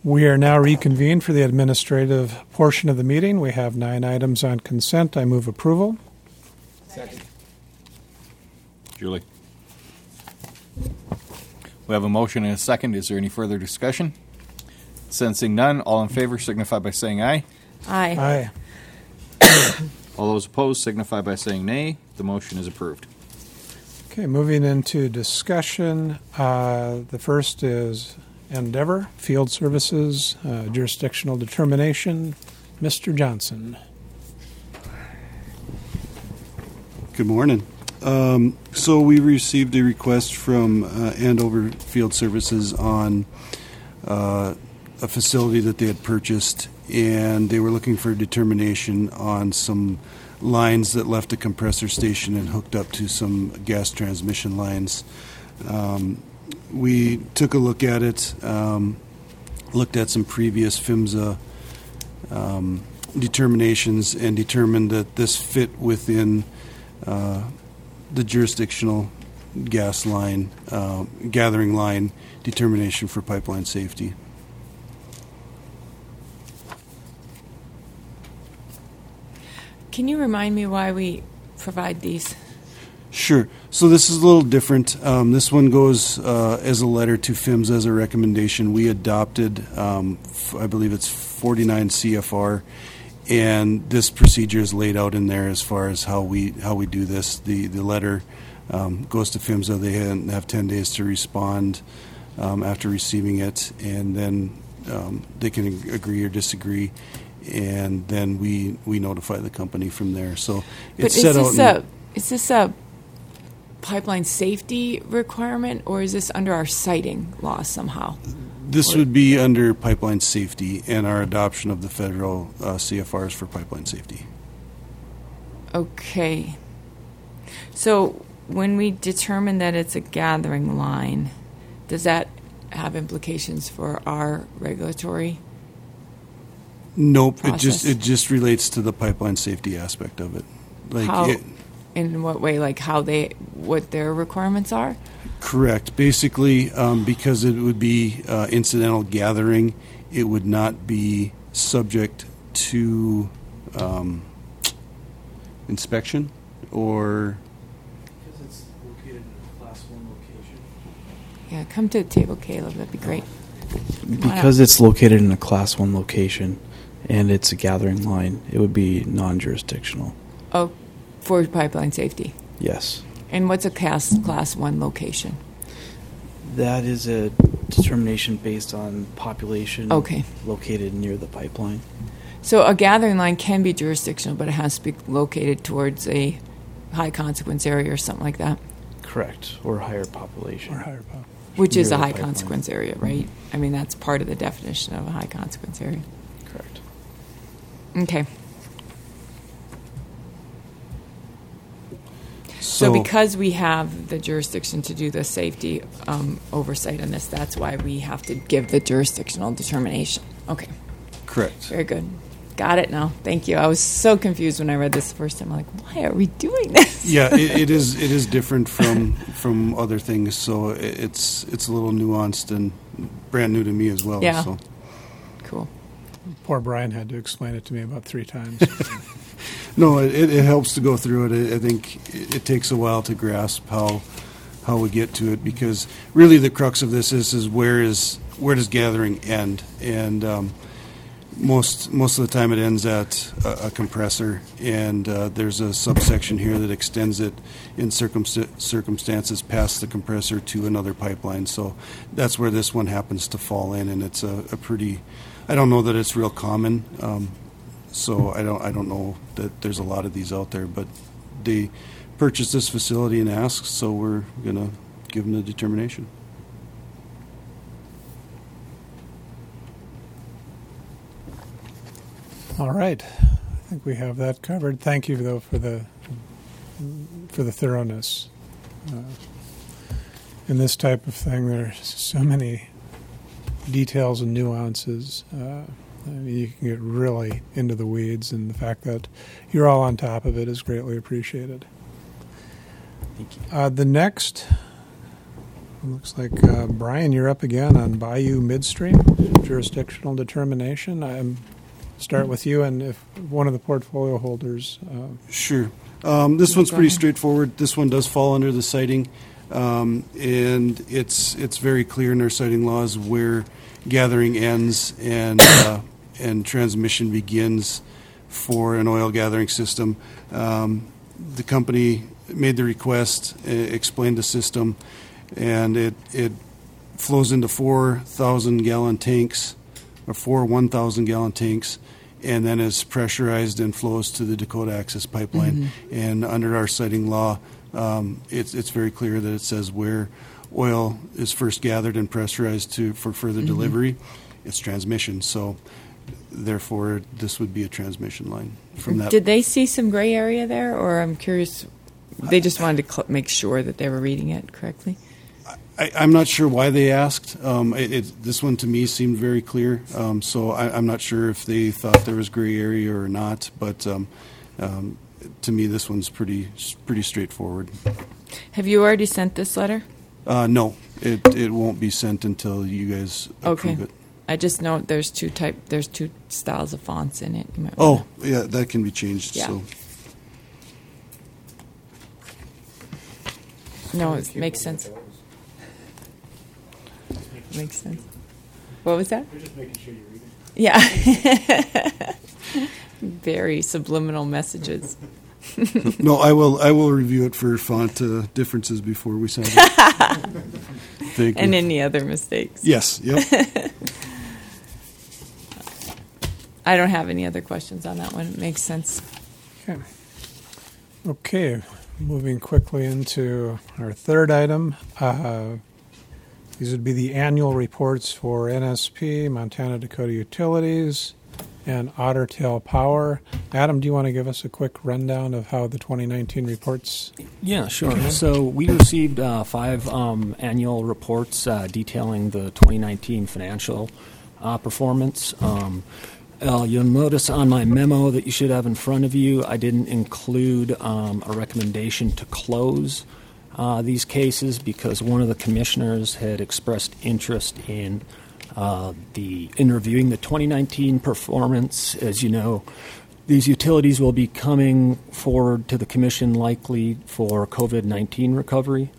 We are now reconvened for the administrative portion of the meeting. We have 9 items on consent. I move approval. Second. Julie. We have a motion and a second. Is there any further discussion? Sensing none, all in favor signify by saying aye. Aye. Aye. All those opposed signify by saying nay. The motion is approved. Okay, moving into discussion. The first is Endeavor Field Services, jurisdictional determination. Mr. Johnson. Good morning. So we received a request from Andover Field Services on a facility that they had purchased, and they were looking for a determination on some lines that left a compressor station and hooked up to some gas transmission lines. We took a look at it, looked at some previous PHMSA determinations, and determined that this fit within the jurisdictional gas line, gathering line determination for pipeline safety. Can you remind me why we provide these? Sure. So this is a little different. This one goes as a letter to PHMSA as a recommendation. We adopted, I believe it's 49 CFR, and this procedure is laid out in there as far as how we do this. The letter goes to PHMSA. They have 10 days to respond after receiving it, and then they can agree or disagree, and then we notify the company from there. So it's set out. Is this a pipeline safety requirement, or is this under our siting law somehow? This would be under pipeline safety and our adoption of the federal CFRs for pipeline safety. Okay. So when we determine that it's a gathering line, does that have implications for our regulatory? Nope. Process? It just relates to the pipeline safety aspect of it. In what way? Like what their requirements are? Correct. Basically, because it would be incidental gathering, it would not be subject to inspection or. Because it's located in a Class 1 location. Yeah, come to the table, Caleb. That'd be great. Because it's located in a Class 1 location and it's a gathering line, it would be non-jurisdictional. Oh, for pipeline safety. Yes. And what's a class 1 location? That is a determination based on population located near the pipeline. So a gathering line can be jurisdictional, but it has to be located towards a high consequence area or something like that? Correct. Or higher population. Which is a high pipeline. consequence area, right? I mean, that's part of the definition of a high consequence area. Correct. Okay. So because we have the jurisdiction to do the safety oversight on this, that's why we have to give the jurisdictional determination. Okay. Correct. Very good. Got it now. Thank you. I was so confused when I read this the first time. I'm like, why are we doing this? Yeah, it is different from other things, so it's a little nuanced and brand new to me as well. Yeah. So. Cool. Poor Brian had to explain it to me about 3 times. No, it helps to go through it. I think it takes a while to grasp how we get to it, because really the crux of this is where does gathering end? And most of the time it ends at a compressor, and there's a subsection here that extends it in circumstances past the compressor to another pipeline. So that's where this one happens to fall in, and it's a pretty. I don't know that it's real common. So I don't know that there's a lot of these out there, but they purchased this facility and asked, so we're going to give them the determination. All right. I think we have that covered. Thank you, though, for the thoroughness. In this type of thing, there's so many details and nuances. I mean, you can get really into the weeds, and the fact that you're all on top of it is greatly appreciated. Thank you. The next Looks like Brian, you're up again on Bayou Midstream jurisdictional determination. I'm start with you, and if one of the portfolio holders. Sure. This one's Go pretty ahead. straightforward. This one does fall under the siting, and it's very clear in our siting laws where gathering ends and transmission begins for an oil gathering system. The company made the request, explained the system, and it flows into 4,000-gallon tanks, or 4 1,000-gallon tanks, and then is pressurized and flows to the Dakota Access Pipeline. And under our siting law, it's very clear that it says where oil is first gathered and pressurized for further delivery, it's transmission. So therefore, this would be a transmission line from that. Did they see some gray area there, or I'm curious? They just wanted to make sure that they were reading it correctly. I'm not sure why they asked. This one to me seemed very clear, so I'm not sure if they thought there was gray area or not. But to me, this one's pretty straightforward. Have you already sent this letter? No, it won't be sent until you guys approve Okay. it. I just know there's two styles of fonts in it. You might Oh, wanna- yeah, that can be changed. Yeah. So No, it makes sense. Makes sense. What was that? We're just making sure you read it. Yeah. Very subliminal messages. no, I will review it for font differences before we send it. Thank And you. any other mistakes. Yes. Yep. I don't have any other questions on that one. It makes sense. Okay, moving quickly into our third item. These would be the annual reports for NSP, Montana Dakota Utilities, and Otter Tail Power. Adam, do you want to give us a quick rundown of how the 2019 reports? Yeah, sure. So we received 5 annual reports detailing the 2019 financial performance. You'll notice on my memo that you should have in front of you, I didn't include a recommendation to close these cases because one of the commissioners had expressed interest in reviewing the 2019 performance. As you know, these utilities will be coming forward to the commission likely for COVID-19 recovery.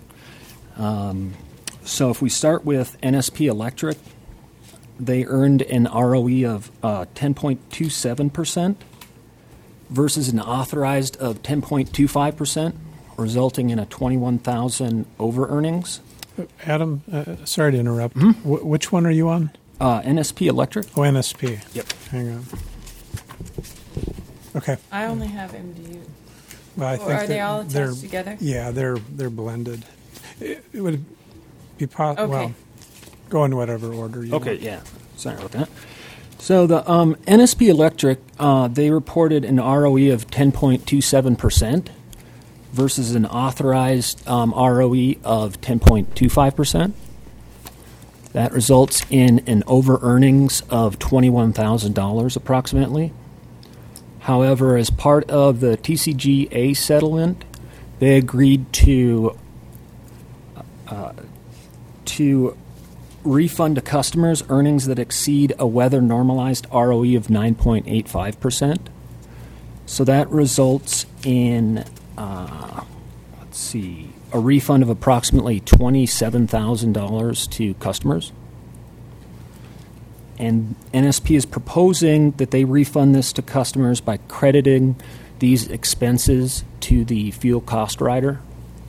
So if we start with NSP Electric, they earned an ROE of 10.27% versus an authorized of 10.25%, resulting in a 21,000 over earnings. Adam, sorry to interrupt. Which one are you on? NSP Electric. Oh, NSP. Yep. Hang on. Okay. I only have MDU. Well, I Or think are they that all they're- attached together? Yeah, they're blended. It would be Okay. well. Go in whatever order you Okay, want. yeah. Sorry about that. So the NSP Electric, they reported an ROE of 10.27% versus an authorized ROE of 10.25%. That results in an over earnings of $21,000 approximately. However, as part of the TCGA settlement, they agreed to refund to customers earnings that exceed a weather-normalized ROE of 9.85%. So that results in, a refund of approximately $27,000 to customers. And NSP is proposing that they refund this to customers by crediting these expenses to the fuel cost rider.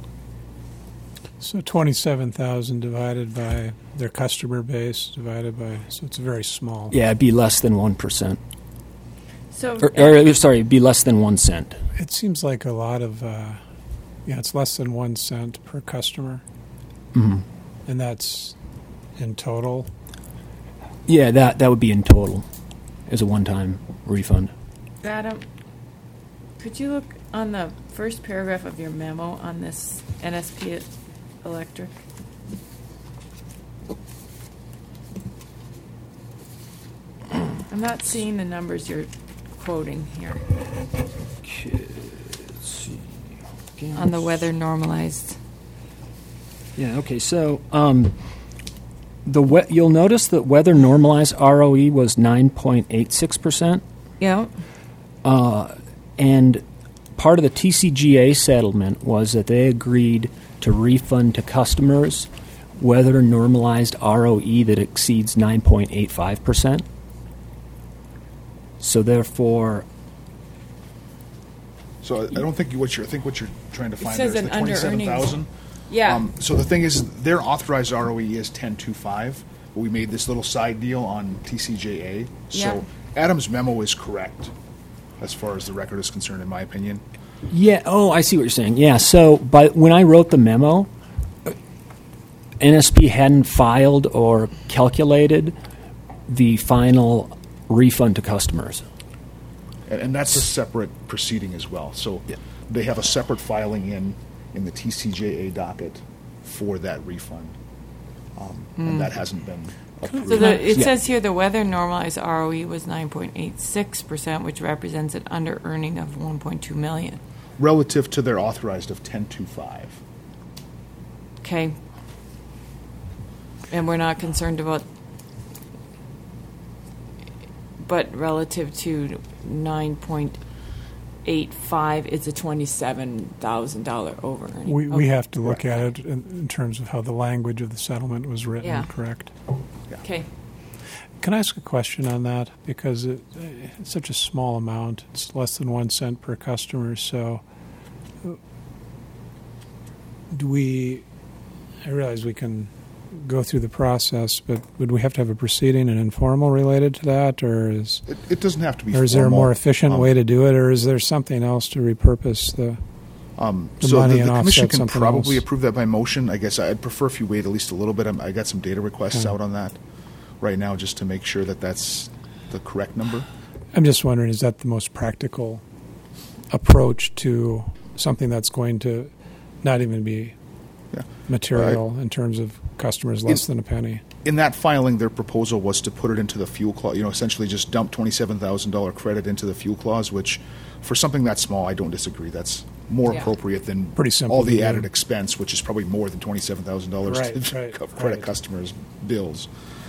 So 27,000 divided by their customer base divided by, so it's very small. Yeah, it'd be less than 1%. So It'd be less than 1 cent. It seems like a lot of, it's less than 1 cent per customer. Mhm. And that's in total. Yeah, that would be in total as a one-time refund. Adam, could you look on the first paragraph of your memo on this NSP Electric? I'm not seeing the numbers you're quoting here Okay, let's see. on the weather normalized. Yeah. Okay. So you'll notice that weather normalized ROE was 9.86%, Yeah. and part of the TCGA settlement was that they agreed to refund to customers weather normalized ROE that exceeds 9.85%. So therefore, So I don't think what you're trying to find says there is the an under-earnings. 27,000. Yeah. So the thing is, their authorized ROE is 10.25, but we made this little side deal on TCJA. Yeah. So Adam's memo is correct as far as the record is concerned, in my opinion. yeah. Oh, I see what you're saying. Yeah. So, when I wrote the memo, NSP hadn't filed or calculated the final refund to customers. And that's a separate proceeding as well. So they have a separate filing in the TCJA docket for that refund. And that hasn't been approved. So it says here the weather normalized ROE was 9.86%, which represents an under earning of 1.2 million. Relative to their authorized of 10.25. Okay. And we're not concerned about, but relative to 9.85, it's a $27,000 over earning. We have to look at it in terms of how the language of the settlement was written, Yeah. correct? Okay. Can I ask a question on that? Because it's such a small amount. It's less than 1 cent per customer. So I realize we can go through the process, but would we have to have a proceeding and informal related to that, or is It doesn't have to be or is there a formal. more efficient way to do it, or is there something else to repurpose the So money the and commission offset can something probably else? approve that by motion. I guess I'd prefer if you wait at least a little bit. I got some data requests out on that right now just to make sure that that's the correct number. I'm just wondering, is that the most practical approach to something that's going to not even be Yeah. material in terms of customers less than a penny? In that filing, their proposal was to put it into the fuel clause, essentially just dump $27,000 credit into the fuel clause, which for something that small, I don't disagree. That's more Yeah. appropriate than Pretty simple all to the do. added expense, which is probably more than $27,000 Right, to right, credit right. customers' bills.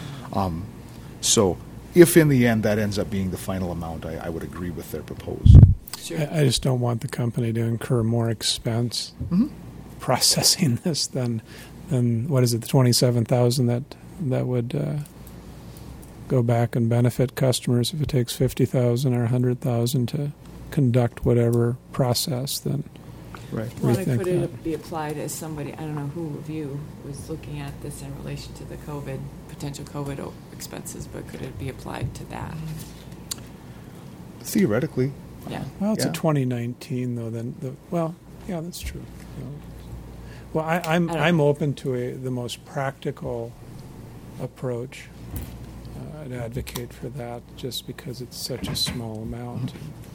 So if in the end that ends up being the final amount, I would agree with their proposal. Sure. I just don't want the company to incur more expense processing this than what is it, the 27,000 that would go back and benefit customers if it takes 50,000 or 100,000 to conduct whatever process. Then Right. Well, rethink could that. it be applied as somebody, I don't know who of you was looking at this in relation to the potential COVID expenses, but could it be applied to that? Theoretically, Yeah. Well, it's Yeah. a 2019 though. Then yeah, that's true. Well, don't know. I'm open to the most practical approach. I'd advocate for that just because it's such a small amount.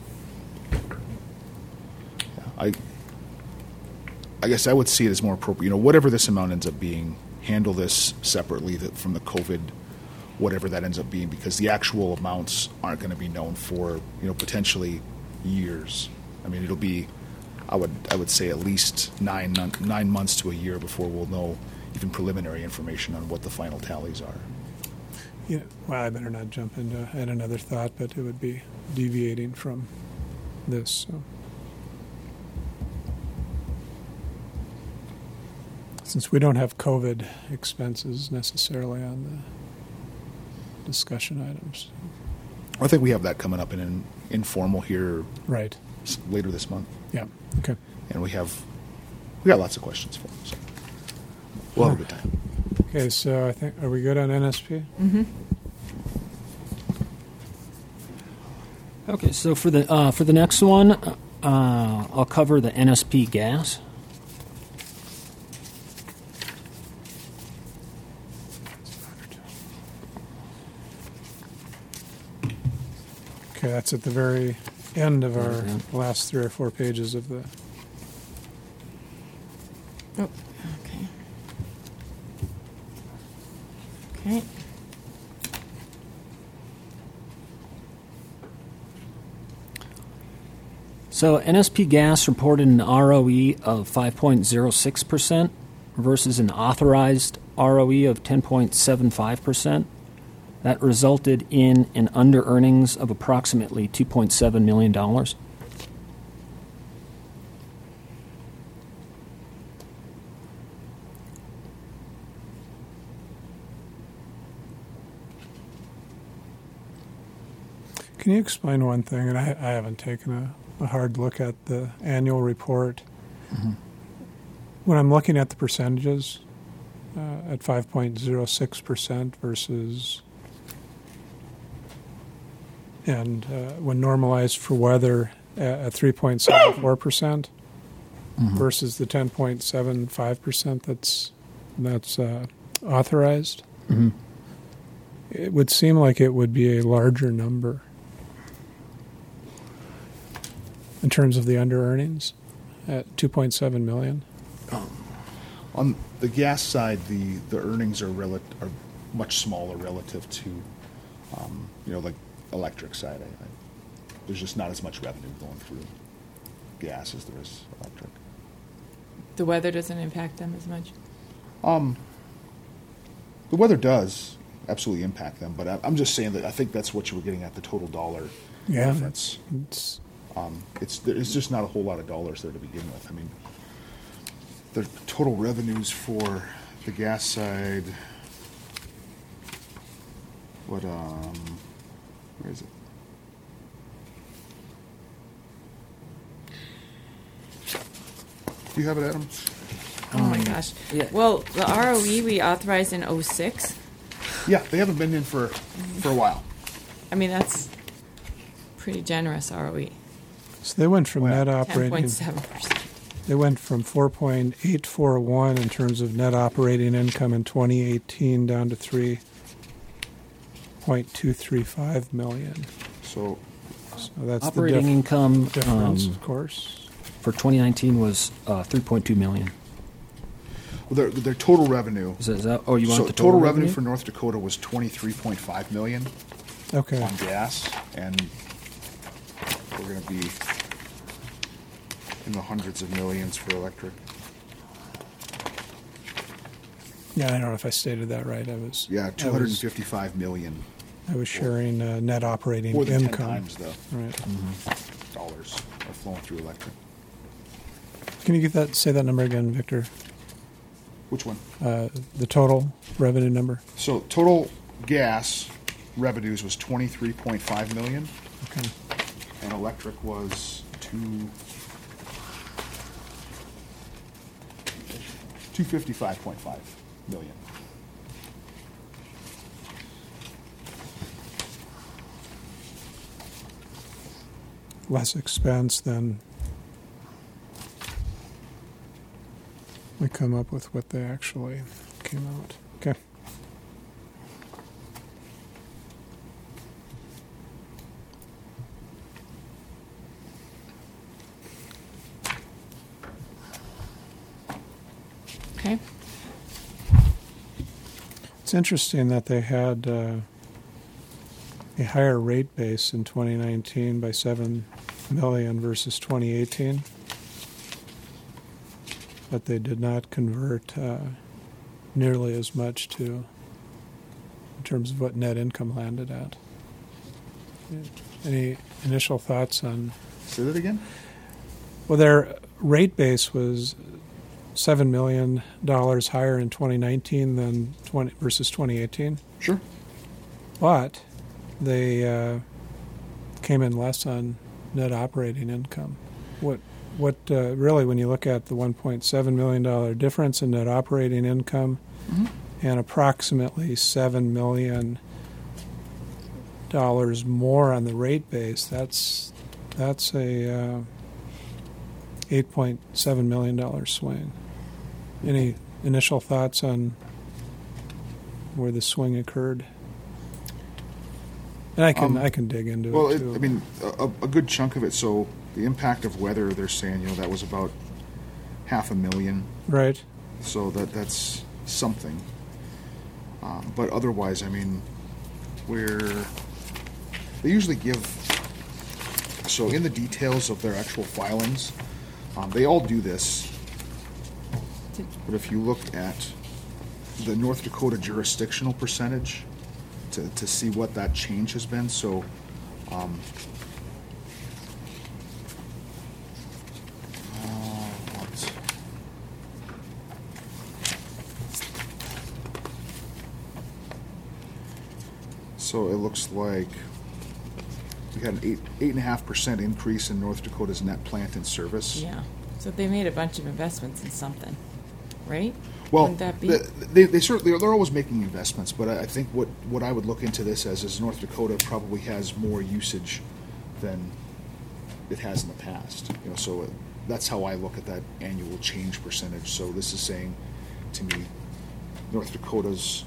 I guess I would see it as more appropriate. Whatever this amount ends up being, handle this separately from the COVID, whatever that ends up being, because the actual amounts aren't going to be known for potentially years. I mean, it'll be, I would say at least 9 months to a year before we'll know even preliminary information on what the final tallies are. Yeah, well, I better not jump into add another thought, but it would be deviating from this. So. Since we don't have COVID expenses necessarily on the discussion items. I think we have that coming up in an informal here Right. later this month, Yeah. Okay. and we got lots of questions for them. So we'll have a good time. Okay, so I think, are we good on NSP? Okay, so for the next one, I'll cover the NSP gas. Okay, that's at the very end of our last 3 or 4 pages of the. Oh, okay. Okay. So NSP Gas reported an ROE of 5.06%, versus an authorized ROE of 10.75%. That resulted in an under earnings of approximately $2.7 million. Can you explain one thing? And I haven't taken a hard look at the annual report. When I'm looking at the percentages at 5.06% versus, and when normalized for weather at 3.74% versus the 10.75% that's authorized, it would seem like it would be a larger number in terms of the under earnings at 2.7 million. On the gas side, the earnings are much smaller relative to, like electric side. There's just not as much revenue going through gas as there is electric. The weather doesn't impact them as much? The weather does absolutely impact them, but I'm just saying that I think that's what you were getting at, the total dollar difference. It's just not a whole lot of dollars there to begin with. I mean, the total revenues for the gas side, where is it? Do you have it, Adam? Oh my gosh. Yeah. Well, the ROE we authorized in 06. Yeah, they haven't been in for a while. I mean, that's pretty generous ROE. So they went from net operating. 10.7%. They went from 4.841 in terms of net operating income in 2018 down to 3.235 million. So that's Operating the income difference, of course. for 2019 was $3.2 million. well, their total revenue. Is that oh, you want So the total revenue for North Dakota was $23.5 million Okay. on gas, and we're going to be in the hundreds of millions for electric. Yeah, I don't know if I stated that right. Yeah, 255 million. I was sharing net operating More than 10 income. times the Right. dollars are flowing through electric. Can you say that number again, Victor? Which one? The total revenue number. So total gas revenues was 23.5 million, Okay. and electric was 255.5 million. Less expense than we come up with what they actually came out. Okay. Okay. It's interesting that they had a higher rate base in 2019 by 7 million versus 2018, but they did not convert nearly as much in terms of what net income landed at. Any initial thoughts on? Say that again? Well, their rate base was $7 million higher in 2019 than versus 2018. Sure. But they came in less on net operating income. What really, when you look at the $1.7 million difference in net operating income and approximately $7 million more on the rate base, that's a $8.7 million swing. Any initial thoughts on where the swing occurred? And I can dig into it too. I mean, a good chunk of it. So the impact of weather, they're saying, that was about $500,000. Right. So that's something. But otherwise, I mean, they usually give. So in the details of their actual filings, they all do this. But if you look at the North Dakota jurisdictional percentage to see what that change has been, so what? So it looks like we had an 8.5% increase in North Dakota's net plant in service. Yeah. So they made a bunch of investments in something, right? Well, Wouldn't that be? they certainly they're always making investments, but I think what I would look into this as is North Dakota probably has more usage than it has in the past. You know, so that's how I look at that annual change percentage. So this is saying to me, North Dakota's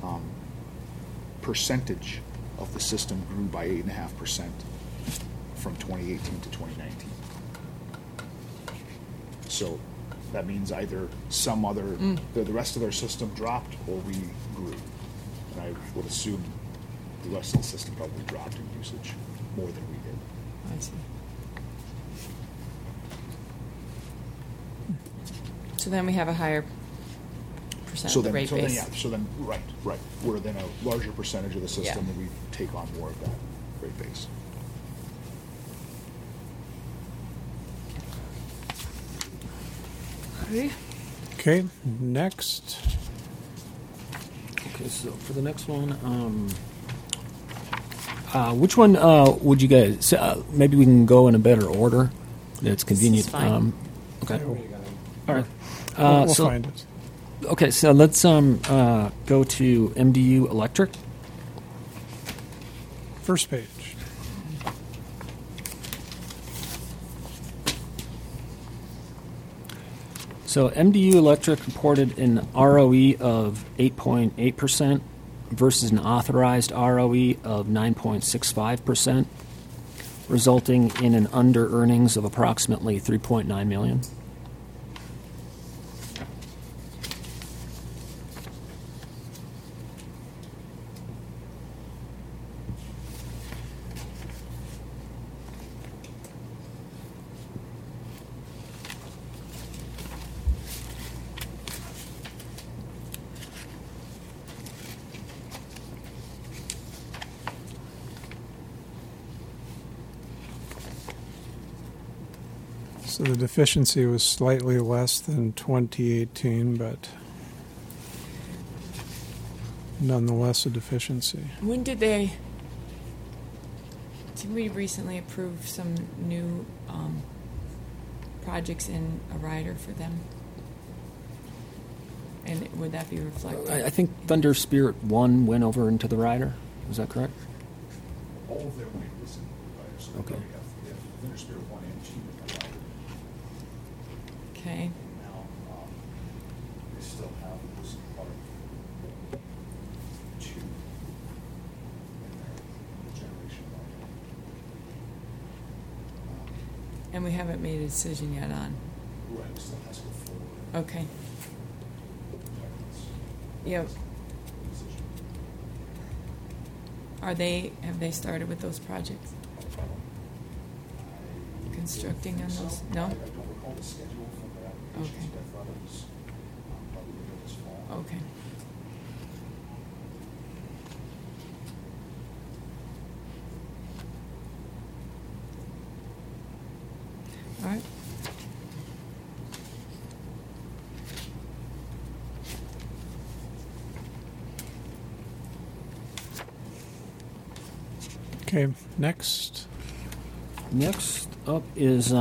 percentage of the system grew by 8.5% from 2018 to 2019. So that means either some other, the rest of their system dropped or we grew. And I would assume the rest of the system probably dropped in usage more than we did. I see. So then we have a higher percent of the rate base. Right. We're then a larger percentage of the system Yeah. and we take on more of that rate base. Okay, next. Okay, so for the next one, which one would you guys? Maybe we can go in a better order. That's convenient. This is fine. Okay. All right. We'll so, find it. Okay, so let's go to MDU Electric. First page. So MDU Electric reported an ROE of 8.8% versus an authorized ROE of 9.65%, resulting in an under earnings of approximately $3.9 million. So the deficiency was slightly less than 2018, but nonetheless a deficiency. When did we recently approve some new projects in a rider for them? And would that be reflected? I think Thunder Spirit 1 went over into the rider. Is that correct? All of their weight was in the rider, so Okay. we have Thunder Spirit 1 and 2 in the rider. Okay. Now, they still have this part 2 in there, the generation rider. And we haven't made a decision yet on. Right, it still has to go forward. Okay. Yep. Have they started with those projects? Constructing on those? No? I don't recall the schedule from their applications, Okay. but I thought it was probably later this fall. Okay. All right. Okay, next. Next up is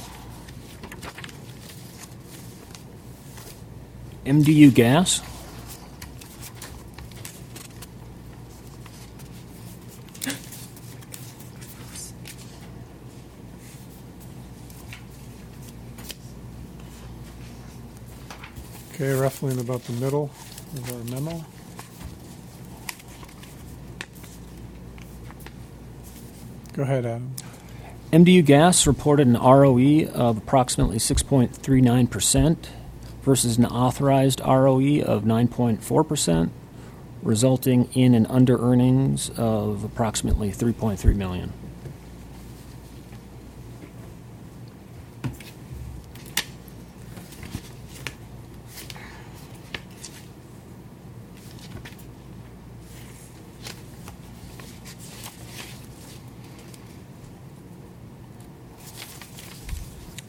MDU Gas. Okay, roughly in about the middle of our memo. Go ahead, Adam. MDU Gas reported an ROE of approximately 6.39% versus an authorized ROE of 9.4%, resulting in an under earnings of approximately $3.3 million.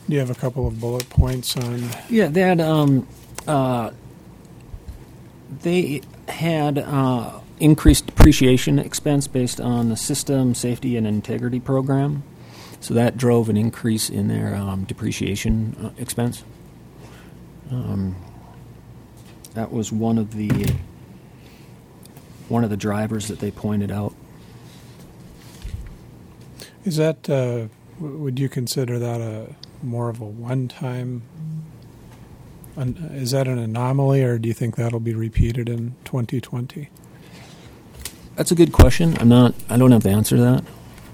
Do you have a couple of bullet points on? Yeah, they had increased depreciation expense based on the system safety and integrity program, so that drove an increase in their depreciation expense. That was one of the drivers that they pointed out. Is that, would you consider that a more of a one-time, is that an anomaly, or do you think that'll be repeated in 2020? That's a good question. I don't have the answer to that.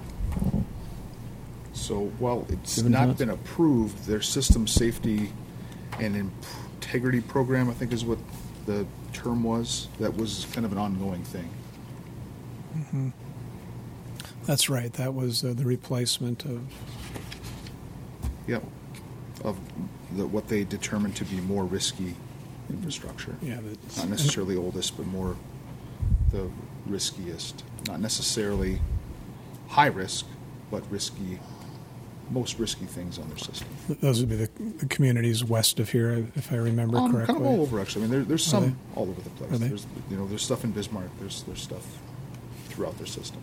So while it's Given not that. been approved, their system safety and integrity program, I think is what the term was, that was kind of an ongoing thing. Mm-hmm. That's right. That was the replacement of. Yep. Of what they determined to be more risky infrastructure. Yeah, Not necessarily oldest, but more the riskiest. Not necessarily high risk, but most risky things on their system. Those would be the communities west of here, if I remember correctly. Kind of all over, actually. I mean, there's some they? all over the place. Are they? There's stuff in Bismarck. There's stuff throughout their system.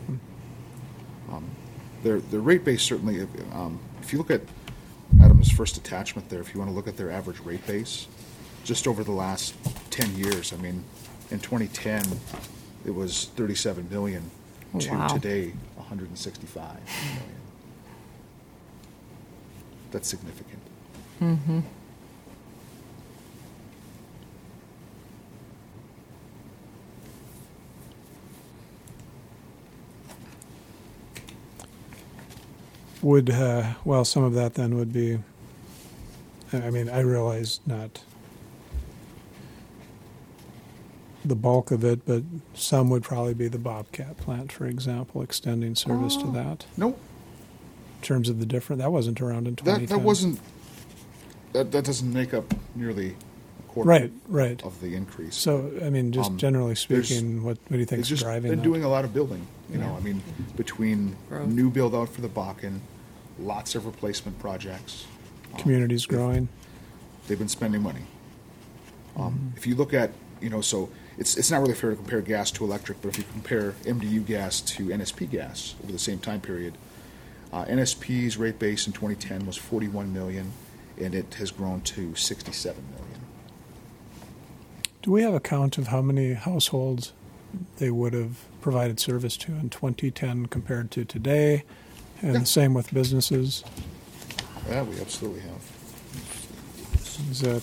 Their rate base certainly. If you look at Adam's first attachment there, if you want to look at their average rate base, just over the last 10 years, I mean, in 2010 it was 37 million to Wow. today 165 million. That's significant. Mm-hmm. Would, well, some of that then would be, I mean, I realize not the bulk of it, but some would probably be the Bobcat plant, for example, extending service to that. Nope. In terms of the different, that wasn't around in 2010. That wasn't. That doesn't make up nearly a quarter Right. of the increase. So, I mean, just generally there's- speaking, what do you think It's is just driving been that? doing a lot of building. You know, Yeah. I mean, between Growth. new build out for the Bakken, lots of replacement projects. Communities growing. They've been spending money. If you look at, so it's not really fair to compare gas to electric, but if you compare MDU gas to NSP gas over the same time period, NSP's rate base in 2010 was 41 million, and it has grown to 67 million. Do we have a count of how many households they would have provided service to in 2010 compared to today? And Yeah. the same with businesses? Yeah, we absolutely have. Is that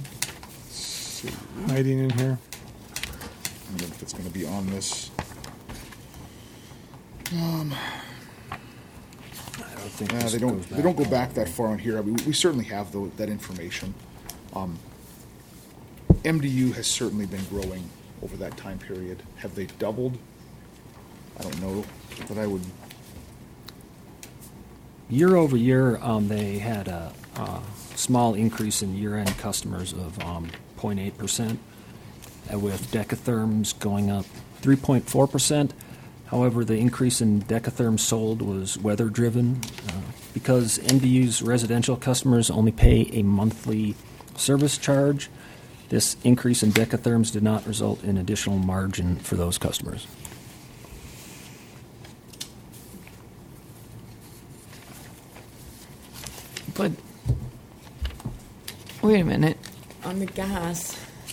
hiding in here? I don't know if it's going to be on this. I don't think They don't go back that far on here. I mean, we certainly have that information. MDU has certainly been growing over that time period. Have they doubled? I don't know, but I would. Year over year, they had a small increase in year-end customers of 0.8%, with decatherms going up 3.4%. However, the increase in decatherms sold was weather-driven. Because MDU's residential customers only pay a monthly service charge, this increase in decatherms did not result in additional margin for those customers. But wait a minute. On the gas,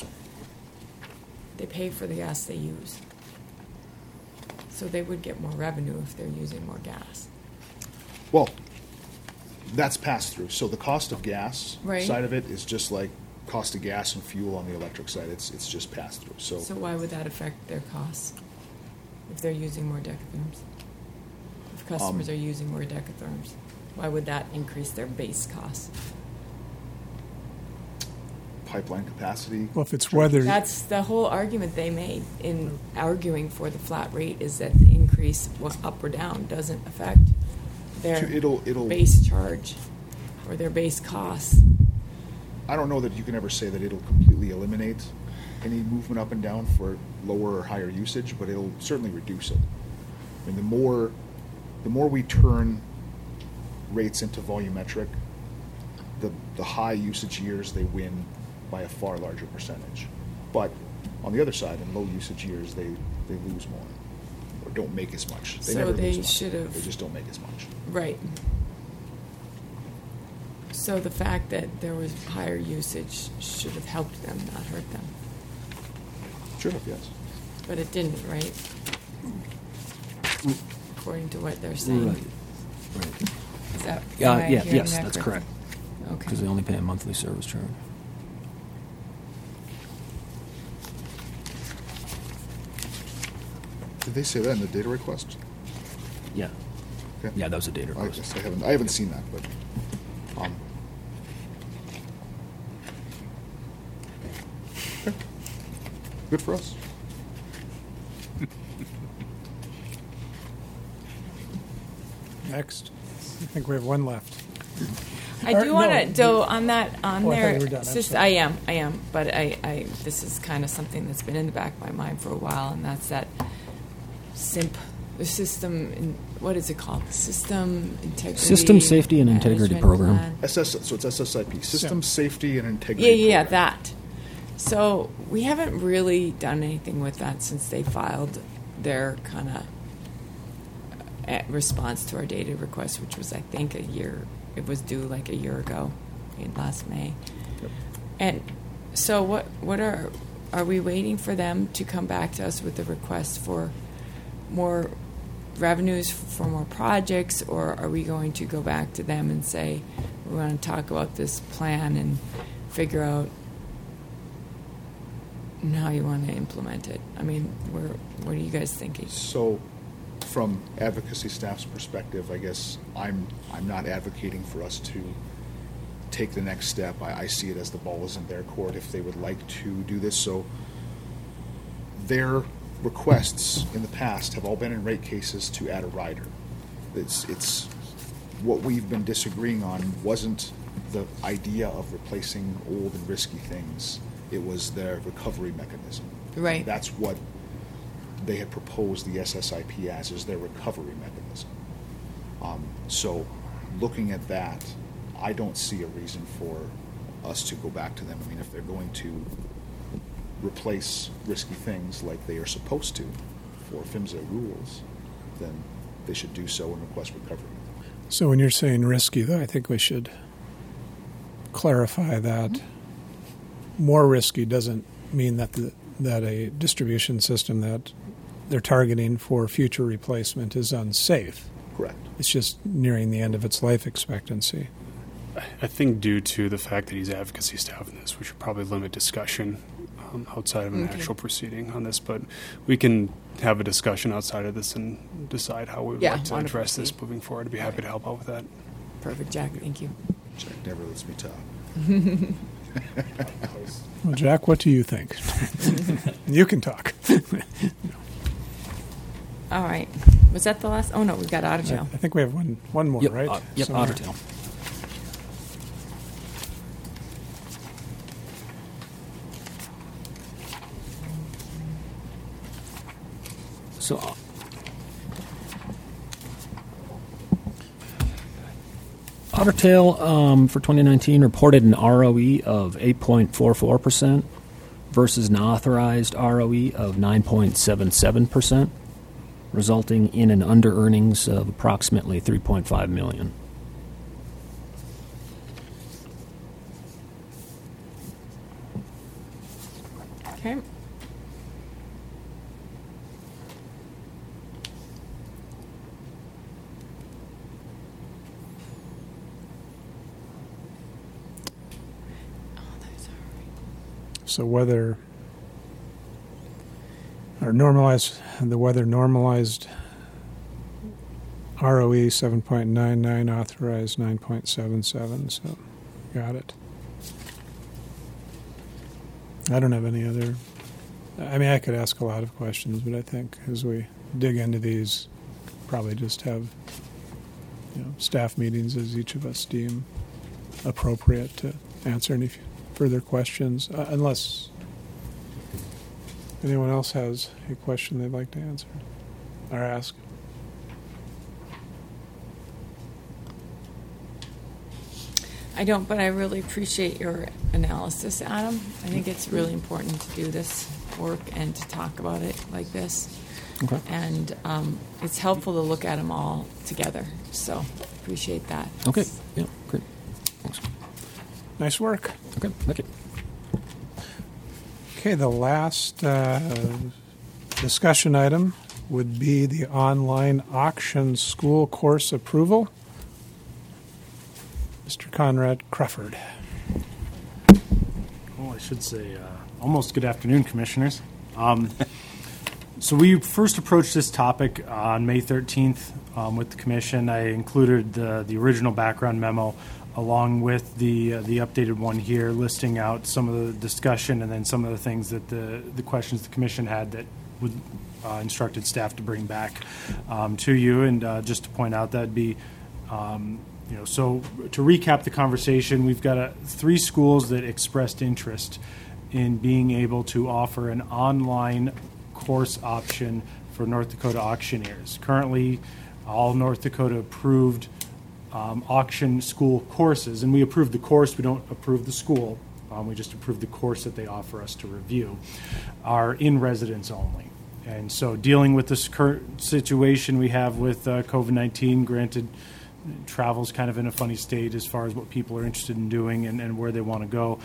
they pay for the gas they use. So they would get more revenue if they're using more gas. Well, that's pass through. So the cost of gas Right. side of it is just like cost of gas and fuel on the electric side. It's just pass through. So why would that affect their costs if they're using more decatherms? If customers are using more decatherms, why would that increase their base costs? pipeline capacity. Well, if it's weather, That's the whole argument they made in arguing for the flat rate, is that the increase, up or down, doesn't affect their It'll base charge or their base costs. I don't know that you can ever say that it'll completely eliminate any movement up and down for lower or higher usage, but it'll certainly reduce it. I mean, the more we turn rates into volumetric, the high usage years, they win by a far larger percentage. But on the other side, in low usage years, they lose more or don't make as much. They So never they lose much. should have- They just don't make as much. Right. So the fact that there was higher usage should have helped them, not hurt them. Sure, yes. But it didn't, right? According to what they're saying. Right. Is that, am I hearing Yes, that that's correct? correct. Okay. Because they only pay a monthly service charge. Did they say that in the data request? Yeah. Okay. Yeah, that was a data I request. guess I haven't seen that, but okay. Good for us. Next. I think we have one left. I Or- do want no, to, though, on that, on Oh, I thought there, you were done. I'm just, sorry. I am, but this is kind of something that's been in the back of my mind for a while, and that's that the system, what is it called? System Integrity. System Safety and Integrity Management Program. Plan. So it's SSIP, System Safety and Integrity. Yeah, Program. that. So we haven't really done anything with that since they filed their kind of response to our data request, which was, I think, it was due like a year ago, in last May. Yep. And so what are we waiting for them to come back to us with a request for more revenues for more projects, or are we going to go back to them and say, we want to talk about this plan and figure out how you want to implement it? I mean, what are you guys thinking? So, from advocacy staff's perspective, I guess I'm not advocating for us to take the next step. I see it as the ball is in their court if they would like to do this. So, their requests in the past have all been in rate cases to add a rider. It's what we've been disagreeing on wasn't the idea of replacing old and risky things. It was their recovery mechanism. Right. That's what they had proposed the SSIP as, is their recovery mechanism. So looking at that, I don't see a reason for us to go back to them. I mean, if they're going to replace risky things like they are supposed to for PHMSA rules, then they should do so and request recovery. So when you're saying risky, though, I think we should clarify that more risky doesn't mean that that a distribution system that they're targeting for future replacement is unsafe. Correct. It's just nearing the end of its life expectancy. I think due to the fact that he's advocacy staff in this, we should probably limit discussion outside of an Okay. actual proceeding on this. But we can have a discussion outside of this and decide how we would Yeah, like to wanna address this proceed. moving forward. I'd be happy to help out with that. Perfect, Jack. Thank you. Jack never lets me talk. Well, Jack, what do you think? You can talk. All right. Was that the last? Oh, no, we've got Otter I Tail. think we have one more, Yep, right? Yep, Somewhere. Otter Tail. So, Otter Tail for 2019 reported an ROE of 8.44% versus an authorized ROE of 9.77%, resulting in an under earnings of approximately $3.5 million. Okay. Oh, that's all right. So whether the weather normalized ROE 7.99, authorized 9.77. So got it. I don't have any other. I mean, I could ask a lot of questions, but I think as we dig into these, probably just have staff meetings as each of us deem appropriate to answer any further questions, unless anyone else has a question they'd like to answer or ask. I don't, but I really appreciate your analysis, Adam. I think it's really important to do this work and to talk about it like this. Okay. And it's helpful to look at them all together. So appreciate that. Okay. Yeah. Great. Thanks. Nice work. Okay. Thank you. Okay, the last discussion item would be the online auction school course approval. Mr. Conrad Crawford. Well, I should say almost good afternoon, Commissioners. So we first approached this topic on May 13th with the Commission. I included the original background memo along with the updated one here, listing out some of the discussion and then some of the things that the questions the Commission had that would instructed staff to bring back to you. And just to point out, that'd be so to recap the conversation, we've got 3 schools that expressed interest in being able to offer an online course option for North Dakota auctioneers. Currently, all North Dakota approved auction school courses, and we approve the course, we don't approve the school, we just approve the course that they offer us to review, are in residence only. And so dealing with this current situation we have with COVID-19, granted, travel's kind of in a funny state as far as what people are interested in doing and where they want to go.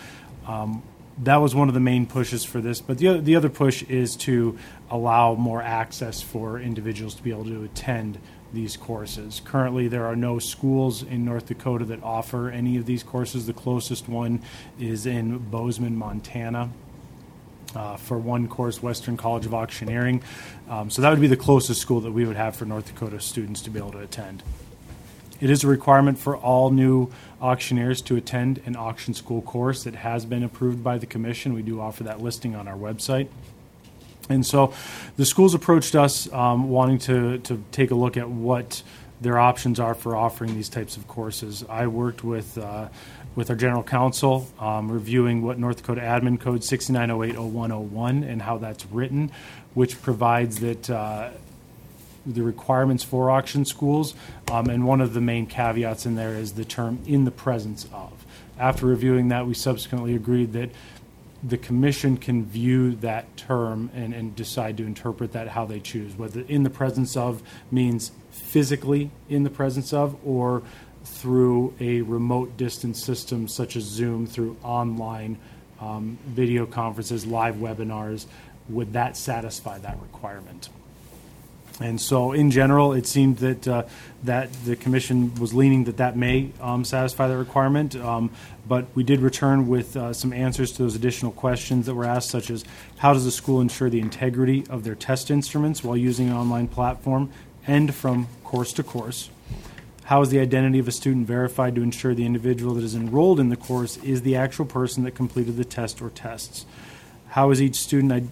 That was one of the main pushes for this. But the other push is to allow more access for individuals to be able to attend these courses. Currently, there are no schools in North Dakota that offer any of these courses. The closest one is in Bozeman, Montana. For one course, Western College of Auctioneering. So that would be the closest school that we would have for North Dakota students to be able to attend. It is a requirement for all new auctioneers to attend an auction school course that has been approved by the Commission. We do offer that listing on our website. And so the schools approached us wanting to take a look at what their options are for offering these types of courses. I worked with our general counsel, reviewing what North Dakota Admin Code 69080101 and how that's written, which provides that the requirements for auction schools, and one of the main caveats in there is the term "in the presence of." After reviewing that, we subsequently agreed that the Commission can view that term and decide to interpret that how they choose, whether "in the presence of" means physically in the presence of, or through a remote distance system such as Zoom, through online video conferences, live webinars. Would that satisfy that requirement? And so, in general, it seemed that that the Commission was leaning that may satisfy the requirement. But we did return with some answers to those additional questions that were asked, such as how does the school ensure the integrity of their test instruments while using an online platform and from course to course? How is the identity of a student verified to ensure the individual that is enrolled in the course is the actual person that completed the test or tests? How is each student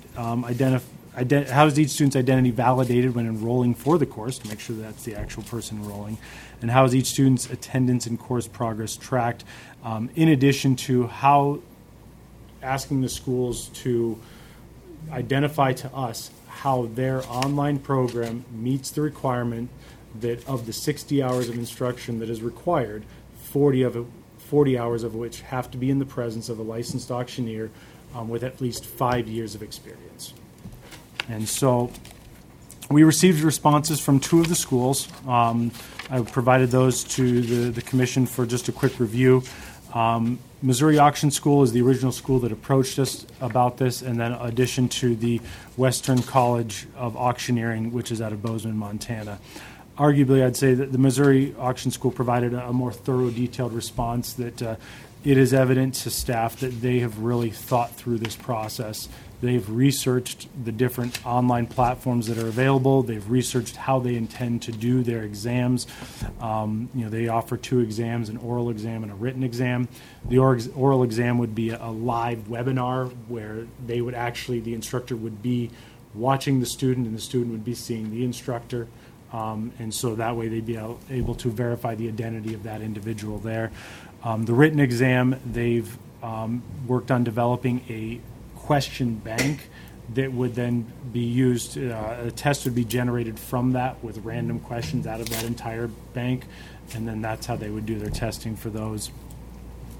how is each student's identity validated when enrolling for the course to make sure that's the actual person enrolling? And how is each student's attendance and course progress tracked? In addition to how asking the schools to identify to us how their online program meets the requirement that of the 60 hours of instruction that is required, 40 hours of which have to be in the presence of a licensed auctioneer with at least 5 years of experience. And so we received responses from 2 of the schools. I provided those to the Commission for just a quick review. Missouri Auction School is the original school that approached us about this, and then in addition to the Western College of Auctioneering, which is out of Bozeman, Montana. Arguably, I'd say that the Missouri Auction School provided a more thorough, detailed response that it is evident to staff that they have really thought through this process. They've researched the different online platforms that are available. They've researched how they intend to do their exams. They offer 2 exams, an oral exam and a written exam. The oral exam would be a live webinar where the instructor would be watching the student and the student would be seeing the instructor. And so that way they'd be able to verify the identity of that individual there. The written exam, they've worked on developing a question bank that would then be used. A test would be generated from that with random questions out of that entire bank, and then that's how they would do their testing for those.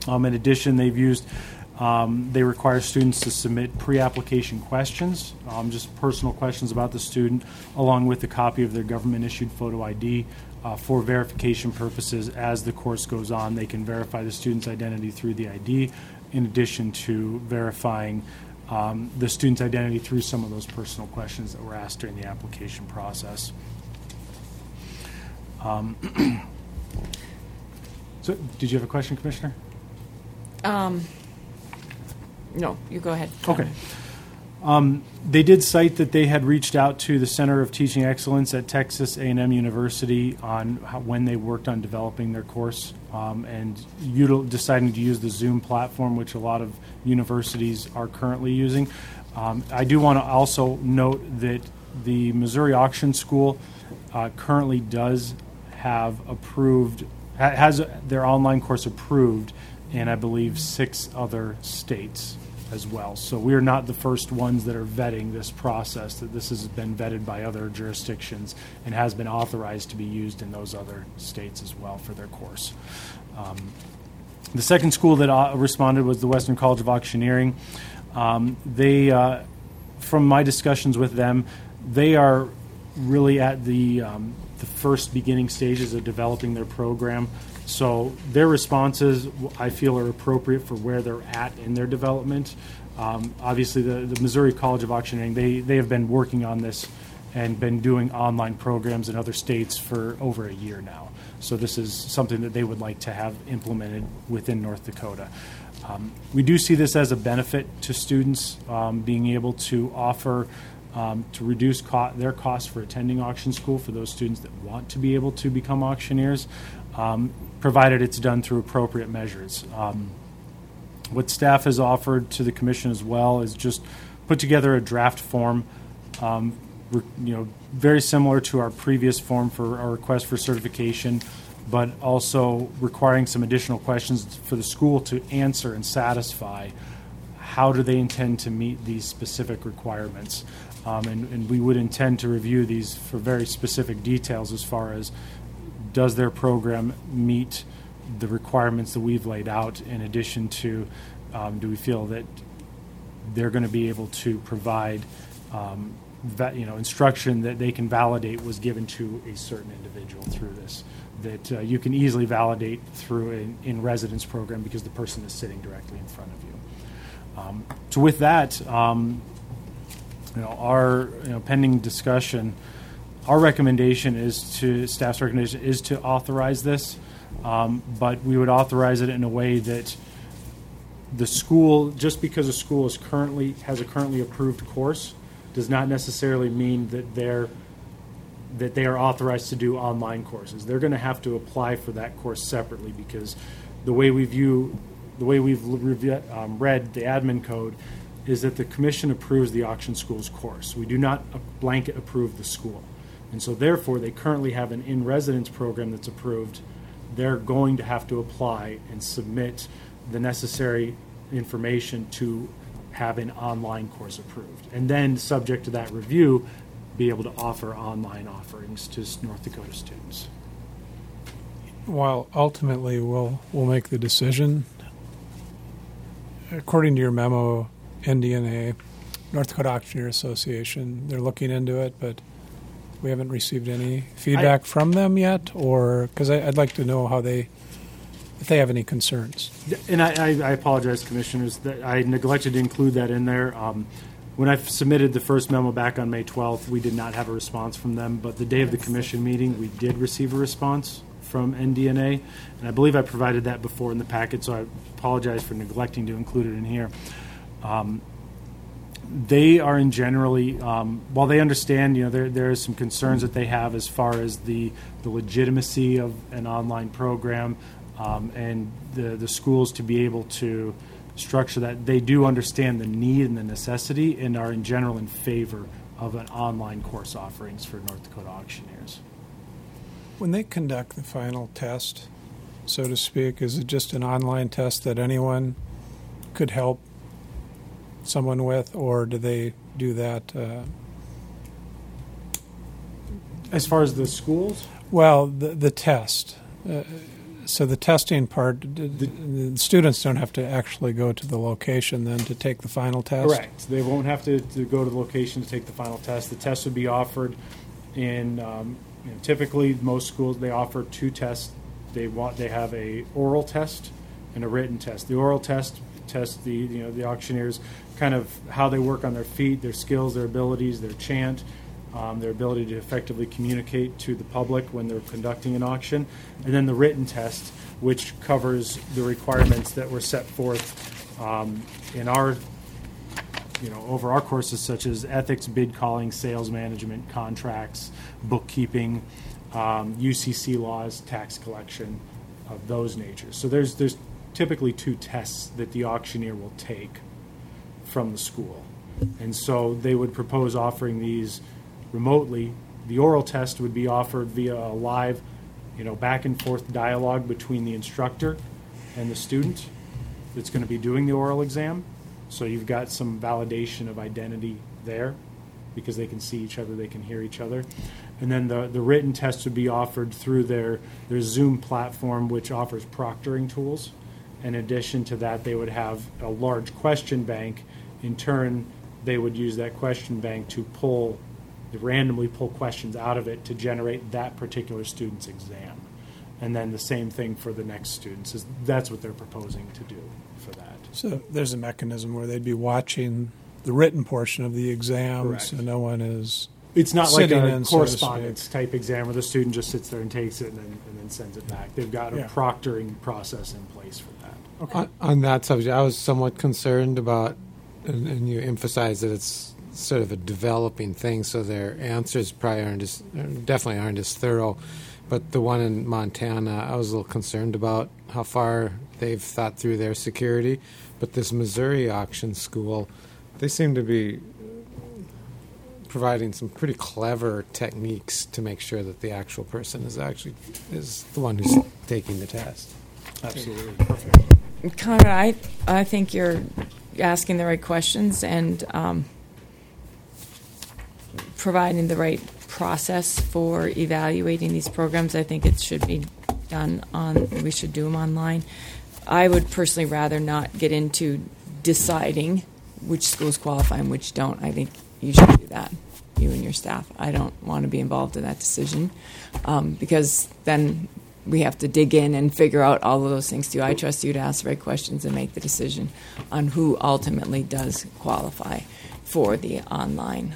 In addition, they require students to submit pre-application questions, just personal questions about the student, along with a copy of their government-issued photo ID for verification purposes. As the course goes on, they can verify the student's identity through the ID, in addition to verifying the student's identity through some of those personal questions that were asked during the application process. So, did you have a question, Commissioner? No, you go ahead. Okay. They did cite that they had reached out to the Center of Teaching Excellence at Texas A&M University on when they worked on developing their course and deciding to use the Zoom platform, which a lot of universities are currently using. I do want to also note that the Missouri Auction School currently does have has their online course approved in, I believe, 6 other states as well. So we are not the first ones that are vetting this process, that this has been vetted by other jurisdictions and has been authorized to be used in those other states as well for their course. The second school that responded was the Western College of Auctioneering. They, from my discussions with them, they are really at the first beginning stages of developing their program. So their responses, I feel, are appropriate for where they're at in their development. Obviously, the Missouri College of Auctioneering, they have been working on this and been doing online programs in other states for over a year now. So this is something that they would like to have implemented within North Dakota. We do see this as a benefit to students, being able to offer to reduce their costs for attending auction school for those students that want to be able to become auctioneers, provided it's done through appropriate measures. What staff has offered to the commission as well is just put together a draft form, very similar to our previous form for our request for certification, but also requiring some additional questions for the school to answer and satisfy how do they intend to meet these specific requirements. And we would intend to review these for very specific details as far as does their program meet the requirements that we've laid out, in addition to do we feel that they're going to be able to provide instruction that they can validate was given to a certain individual through this, that you can easily validate through an in-residence program because the person is sitting directly in front of you. So with that, our pending discussion, our recommendation staff's recommendation is to authorize this, but we would authorize it in a way that the school, just because a school has a currently approved course, does not necessarily mean that they are authorized to do online courses. They're going to have to apply for that course separately, because the way we've read the admin code is that the commission approves the auction school's course. We do not blanket approve the school. And so therefore, they currently have an in-residence program that's approved. They're going to have to apply and submit the necessary information to have an online course approved. And then, subject to that review, be able to offer online offerings to North Dakota students. While ultimately we'll make the decision, according to your memo, NDNA, North Dakota Auctioneer Association, they're looking into it, but we haven't received any feedback from them yet, or because I'd like to know if they have any concerns. And I apologize, commissioners, that I neglected to include that in there. When I submitted the first memo back on May 12th, we did not have a response from them, but the day of the commission meeting, we did receive a response from NDNA, and I believe I provided that before in the packet, so I apologize for neglecting to include it in here. They are generally, while they understand, there are some concerns that they have as far as the legitimacy of an online program and the schools to be able to structure that. They do understand the need and the necessity, and are in general in favor of an online course offerings for North Dakota auctioneers. When they conduct the final test, so to speak, is it just an online test that anyone could help someone with, or do they do that? As far as the schools? Well, the test. So the testing part, the students don't have to actually go to the location then to take the final test? Correct. They won't have to go to the location to take the final test. The test would be offered in, typically most schools, they offer two tests. They have a oral test and a written test. The oral test tests the auctioneers, kind of how they work on their feet, their skills, their abilities, their chant, their ability to effectively communicate to the public when they're conducting an auction. And then the written test, which covers the requirements that were set forth in our, over our courses, such as ethics, bid calling, sales management, contracts, bookkeeping, UCC laws, tax collection, of those natures. So there's typically two tests that the auctioneer will take from the school. And so they would propose offering these remotely. The oral test would be offered via a live, back and forth dialogue between the instructor and the student that's going to be doing the oral exam. So you've got some validation of identity there because they can see each other, they can hear each other. And then the written test would be offered through their Zoom platform, which offers proctoring tools. In addition to that, they would have a large question bank. In turn, they would use that question bank to randomly pull questions out of it to generate that particular student's exam. And then the same thing for the next students. That's what they're proposing to do for that. So there's a mechanism where they'd be watching the written portion of the exam, Correct. so no one is It's not like sitting a in, so to correspondence speak. type exam where the student just sits there and takes it and then sends it back. They've got a Yeah. proctoring process in place for that. On that subject, I was somewhat concerned about, and you emphasize that it's sort of a developing thing, so their answers definitely aren't as thorough. But the one in Montana, I was a little concerned about how far they've thought through their security. But this Missouri auction school, they seem to be providing some pretty clever techniques to make sure that the actual person is the one who's taking the test. Absolutely. Perfect. Conrad, I think you're asking the right questions and providing the right process for evaluating these programs. I think it should be done we should do them online. I would personally rather not get into deciding which schools qualify and which don't. I think you should do that, you and your staff. I don't want to be involved in that decision because then we have to dig in and figure out all of those things too. I trust you to ask the right questions and make the decision on who ultimately does qualify for the online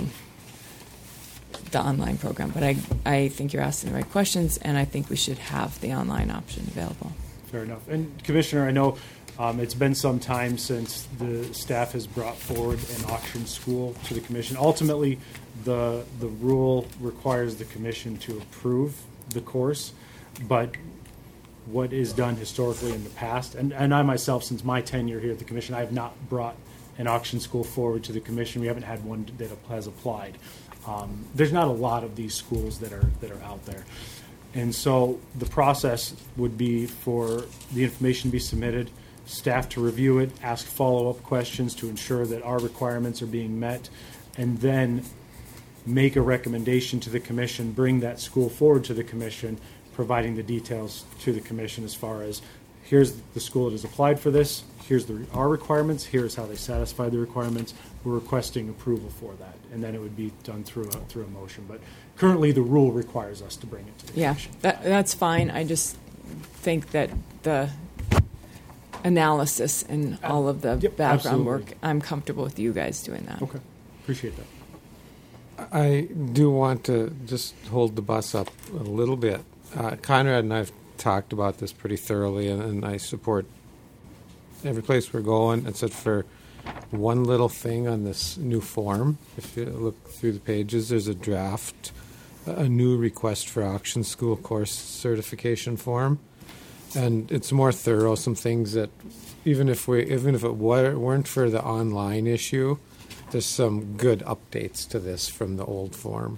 program. But I think you're asking the right questions, and I think we should have the online option available. Fair enough. And Commissioner, I know it's been some time since the staff has brought forward an auction school to the Commission. Ultimately, the rule requires the Commission to approve the course, but what is done historically in the past, and I myself, since my tenure here at the Commission, I have not brought an auction school forward to the Commission. We haven't had one that has applied. There's not a lot of these schools that are out there. And so the process would be for the information to be submitted, staff to review it, ask follow-up questions to ensure that our requirements are being met, and then make a recommendation to the Commission, bring that school forward to the Commission, providing the details to the Commission as far as here's the school that has applied for this, here's our requirements, here's how they satisfy the requirements, we're requesting approval for that. And then it would be done through a motion. But currently the rule requires us to bring it to the Commission. That's fine. I just think that the analysis and all of the background absolutely. work, I'm comfortable with you guys doing that. Okay. Appreciate that. I do want to just hold the bus up a little bit. Conrad and I have talked about this pretty thoroughly, and I support every place we're going, except for one little thing on this new form. If you look through the pages, there's a draft, a new request for auction school course certification form, and it's more thorough. Some things that even if it weren't for the online issue, there's some good updates to this from the old form.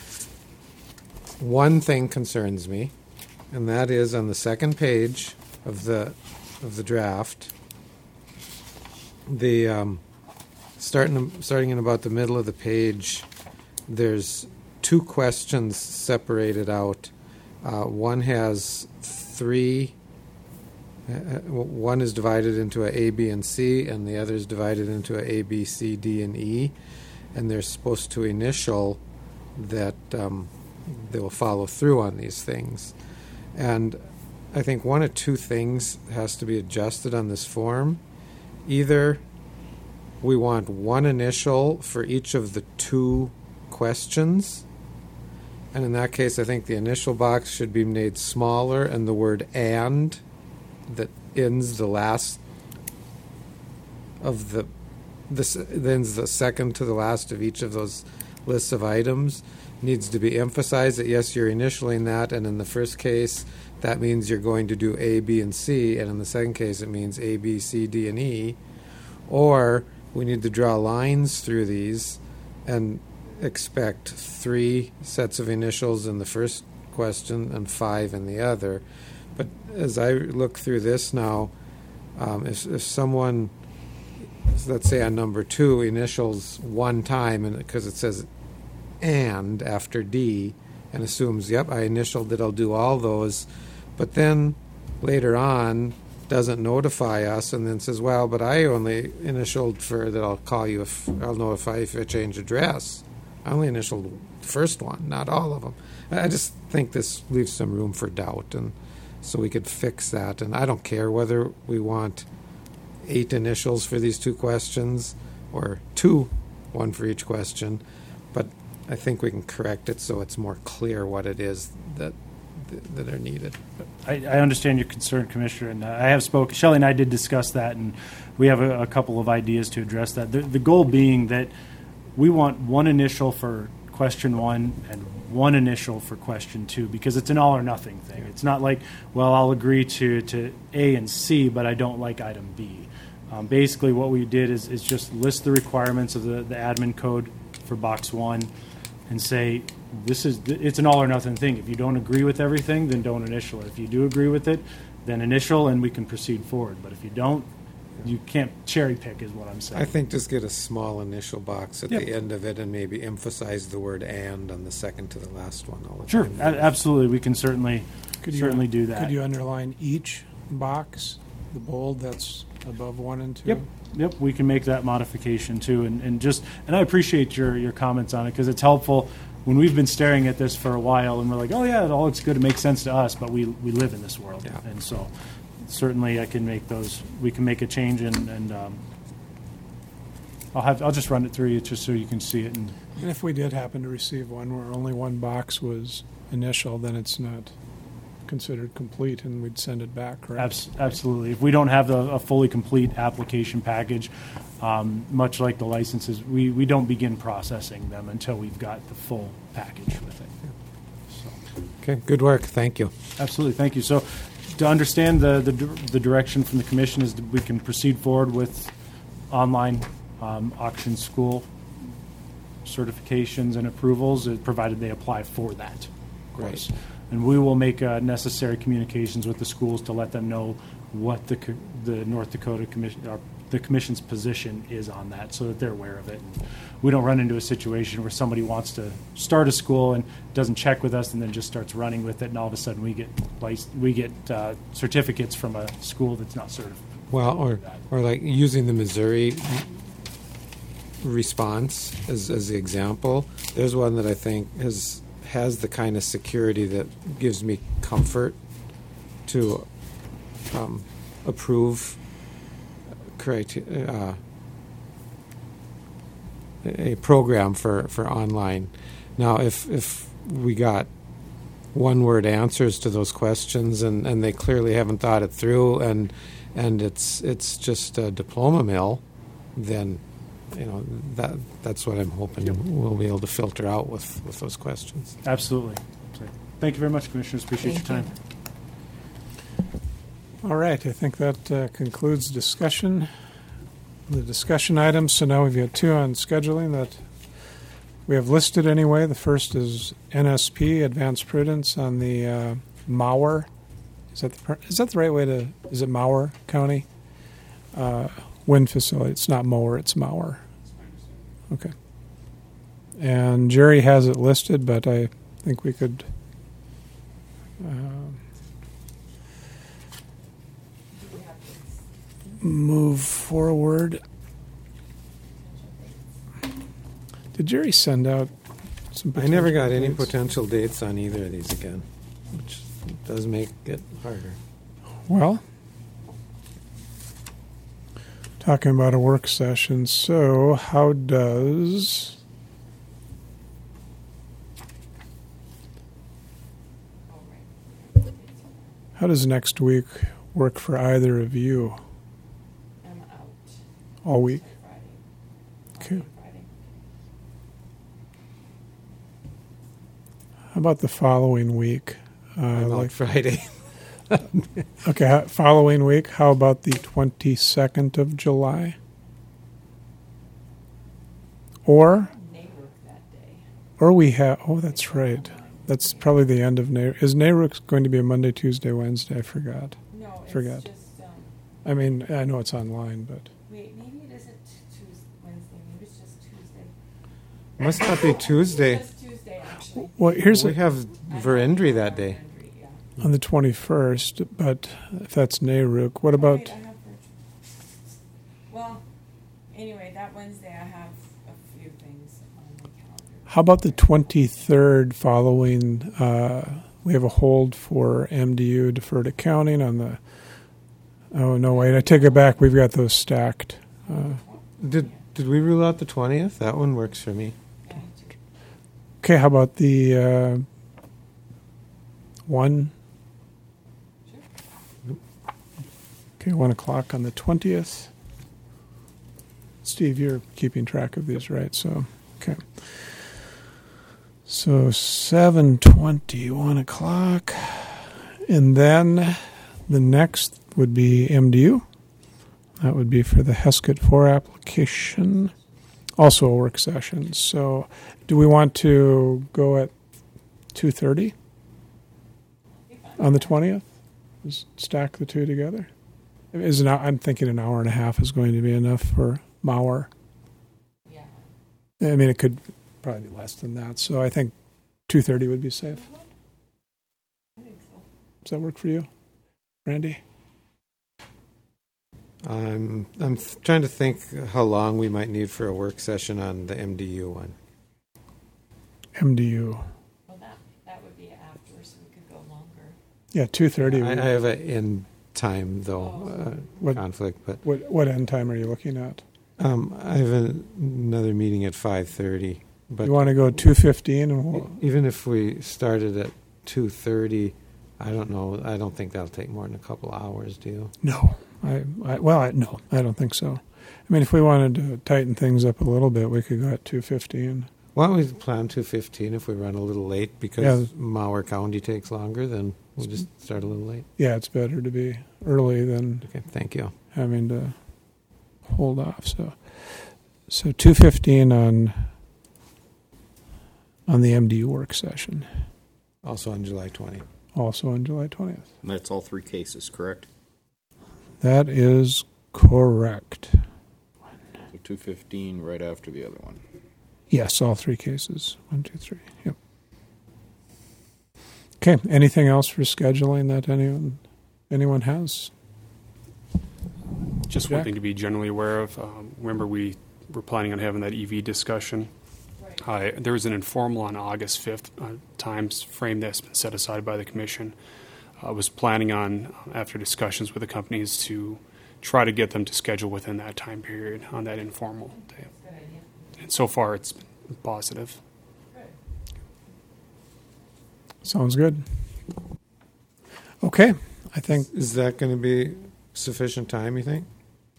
One thing concerns me, and that is on the second page of the draft. The starting in about the middle of the page, there's two questions separated out. One has three. One is divided into a B, and C, and the other is divided into a B, C, D, and E. And they're supposed to initial that they will follow through on these things. And I think one of two things has to be adjusted on this form. Either we want one initial for each of the two questions, and in that case I think the initial box should be made smaller, and the word "and" that ends the last of ends the second to the last of each of those lists of items needs to be emphasized, that yes, you're initialing that, and in the first case that means you're going to do A, B, and C, and in the second case it means A, B, C, D, and E. Or we need to draw lines through these and expect 3 sets of initials in the first question and 5 in the other. But as I look through this now, if someone, let's say on number 2, initials one time, and because it says "and" after D, and assumes, yep, I initialed it, I'll do all those, but then later on doesn't notify us and then says, well, but I only initialed for that I'll call you if I'll notify if I change address. I only initialed the first one, not all of them. I just think this leaves some room for doubt, and so we could fix that. And I don't care whether we want 8 initials for these 2 questions or 2, 1 for each question, but I think we can correct it so it's more clear what it is that are needed. I understand your concern, Commissioner, and I have spoken. Shelley and I did discuss that, and we have a couple of ideas to address that. The goal being that we want one initial for question 1 and one initial for question 2, because it's an all or nothing thing. It's not like, well, I'll agree to A and C, but I don't like item B. Basically, what we did is just list the requirements of the admin code for box 1 and say, it's an all or nothing thing. If you don't agree with everything, then don't initial it. If you do agree with it, then initial and we can proceed forward. But if you don't, you can't cherry pick is what I'm saying. I think just get a small initial box at the end of it and maybe emphasize the word "and" on the second to the last one all the Sure, time. Absolutely. We can certainly do that. Could you underline each box, the bold that's above 1 and 2? Yep, we can make that modification too, and I appreciate your comments on it, because it's helpful when we've been staring at this for a while and we're like, oh yeah, it all looks good, it makes sense to us, but we live in this world, and so certainly I can make those. We can make a change, and I'll just run it through you just so you can see it. And if we did happen to receive one where only one box was initial, then it's not considered complete, and we'd send it back, correct? Absolutely. If we don't have a fully complete application package, much like the licenses, we don't begin processing them until we've got the full package with it. So. Okay, good work. Thank you. Absolutely. Thank you. So to understand the direction from the Commission is that we can proceed forward with online auction school certifications and approvals, provided they apply for that. Great. And we will make necessary communications with the schools to let them know what the North Dakota Commission, the Commission's position is on that, so that they're aware of it. And we don't run into a situation where somebody wants to start a school and doesn't check with us and then just starts running with it, and all of a sudden we get certificates from a school that's not certified. Well, or like using the Missouri response as the example. There's one that I think has the kind of security that gives me comfort to approve a program for online. Now, if we got one-word answers to those questions and they clearly haven't thought it through and it's just a diploma mill, then that's what I'm hoping we'll be able to filter out with those questions. Absolutely. Thank you very much, Commissioners. Appreciate your time. All right, I think that concludes discussion. The discussion items. So now we've got 2 on scheduling that we have listed anyway. The first is NSP, Advanced Prudence, on the Mower. Is that the right way to? Is it Mower County? Wind facility. It's not mower, it's Mower. Okay. And Jerry has it listed, but I think we could move forward. Did Jerry send out some? I never got any dates? potential dates on either of these again, which does make it harder. Well, talking about a work session, so how does next week work for either of you? I'm out All week? Friday. Okay. How about the following week? I'm out Friday. Okay, following week. How about the 22nd of July? Or we have. Oh, that's right. That's probably the end of NARUC. Is NARUC going to be a Monday, Tuesday, Wednesday? I forgot. No, it's Forgot. just. I mean, I know it's online, but Wait, maybe it isn't Tuesday, Wednesday. Maybe it's just Tuesday. Must not be Tuesday. It's just Tuesday, actually. well, here's We have Verendry that day. Yeah. on the 21st. But if that's NARUC, what about? Wait, I have virtual. Well, anyway, that Wednesday I have a few things on my calendar. How about the 23rd? Following, we have a hold for MDU deferred accounting on the. Oh no! Wait, I take it back. We've got those stacked. Did we rule out the 20th? That one works for me. Yeah, Okay, how about the 1? Okay, 1 o'clock on the 20th. Steve, you're keeping track of these, right? So, okay. So 7:20, 1 o'clock. And then the next would be MDU. That would be for the Heskett 4 application. Also a work session. So do we want to go at 2:30 on the 20th? Just stack the two together? I'm thinking an hour and a half is going to be enough for Mauer. Yeah. I mean, it could probably be less than that. So I think 2:30 would be safe. I think so. Does that work for you, Randy? I'm trying to think how long we might need for a work session on the MDU one. MDU. Well, that would be after, so we could go longer. Yeah, 2:30. I have an end time though What- conflict, but What end time are you looking at? I have another meeting at 5:30. But You want to go 2:15, and we'll, even if we started at 2:30, I don't know. I don't think that'll take more than a couple hours. Do you? no. No, I don't think so. I mean, if we wanted to tighten things up a little bit, we could go at 2:15. Why don't we plan 2:15 if we run a little late because Yeah. Mauer County takes longer? Then we'll just start a little late. Yeah, it's better to be early than Okay, thank you. having to hold off. So 2:15 on the MDU work session, Also on July 20. also on July 20th. And that's all three cases, correct? That is correct. So 2:15 right after the other one. Yes, all three cases. 1, 2, 3. Yep. Okay. Anything else for scheduling that anyone has? Just Jack? one thing to be generally aware of. Remember, we were planning on having that EV discussion. There was an informal on August 5th time frame that's been set aside by the commission. I was planning on, after discussions with the companies, to try to get them to schedule within that time period on that informal day. And so far, it's been positive. Sounds good. Okay. I think Is that going to be sufficient time, you think?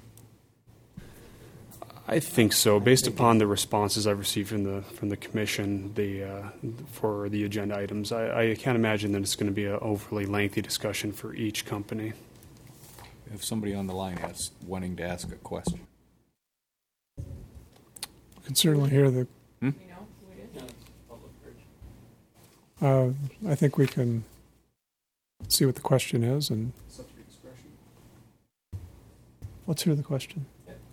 I think so, based upon the responses I've received from the commission, for the agenda items. I can't imagine that it's going to be an overly lengthy discussion for each company. We have somebody on the line wanting to ask a question. we can certainly hear the. You know who it is? I think we can see what the question is, and let's hear the question.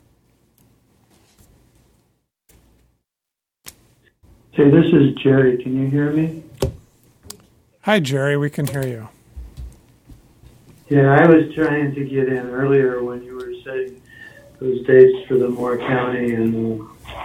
Hey, this is Jerry. Can you hear me? Hi, Jerry. We can hear you. Yeah, I was trying to get in earlier when you were setting those dates for the Moore County and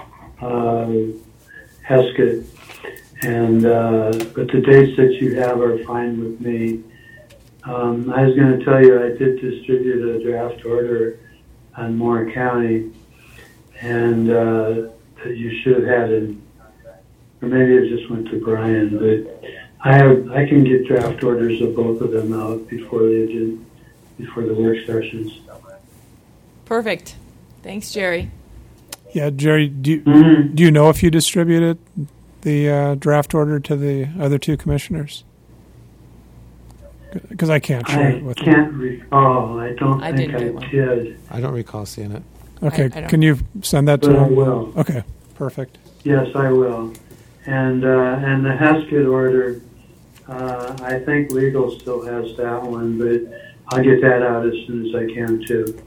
Heskett. And but the dates that you have are fine with me. I was going to tell you I did distribute a draft order on Moore County, and that you should have had it, or maybe it just went to Brian. But I can get draft orders of both of them out before the work sessions. Perfect. Thanks, Jerry. Yeah, Jerry, do you know if you distributed the draft order to the other two commissioners? Because I can't share it with I can't recall. I don't I think didn't I do one. did. I don't recall seeing it. Okay, I don't- can you send that to But I him? will. Okay, perfect. Yes, I will. And the Heskett order, I think legal still has that one, but I'll get that out as soon as I can too.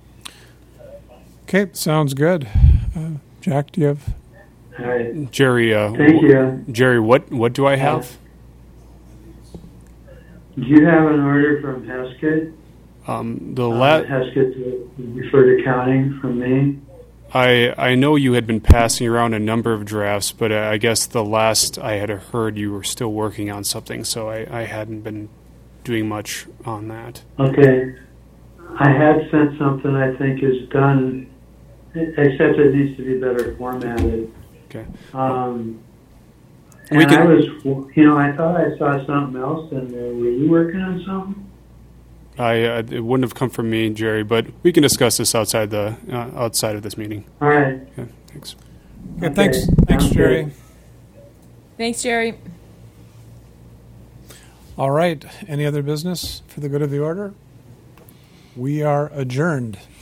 Okay, sounds good. Jack, do you have? All right. Jerry, Thank you. Jerry, what do I have? Do you have an order from Heskett? Heskett to refer to counting from me? I know you had been passing around a number of drafts, but I guess the last I had heard you were still working on something, so I hadn't been doing much on that. Okay. I had sent something I think is done, except it needs to be better formatted. Okay. And I was, I thought I saw something else in there. Were you working on something? It wouldn't have come from me, Jerry, but we can discuss this outside of this meeting. All right. Yeah, thanks. Okay, thanks, Sounds Jerry. good. Thanks, Jerry. All right, any other business for the good of the order? We are adjourned.